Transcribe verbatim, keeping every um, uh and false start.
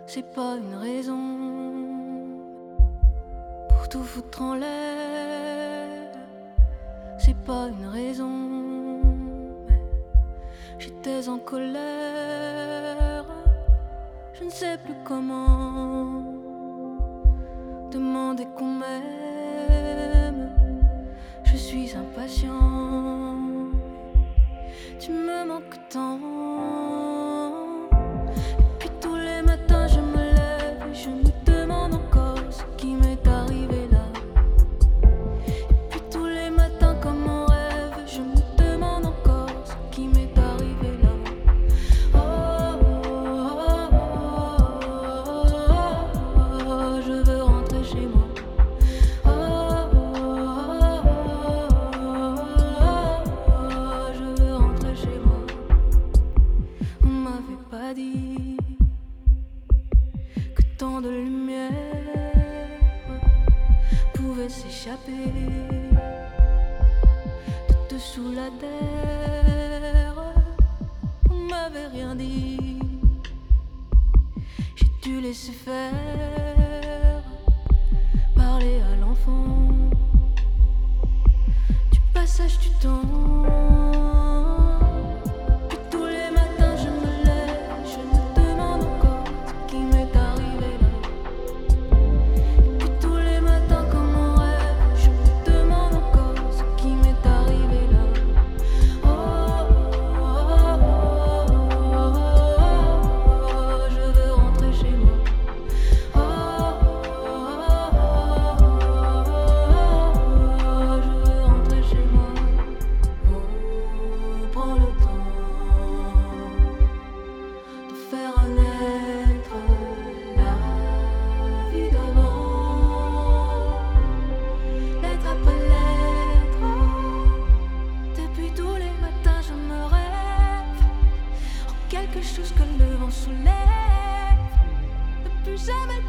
c'est pas une raison pour tout foutre en l'air. C'est pas une raison, mais j'étais en colère. Je ne sais plus comment demander qu'on m'aime. Je suis impatient, tu me manques tant. Et puis tous les matins je me lève et je me demande encore ce qui m'est arrivé là. Et puis tous les matins comme en rêve, je me demande encore ce qui m'est arrivé là. Oh, oh, oh, oh, oh, je veux rentrer chez moi. Dit que tant de lumière pouvait s'échapper de dessous la terre. On m'avait rien dit, j'ai dû laisser faire, parler à l'enfant du passage du temps. Quelque chose que le vent soulève, ne plus jamais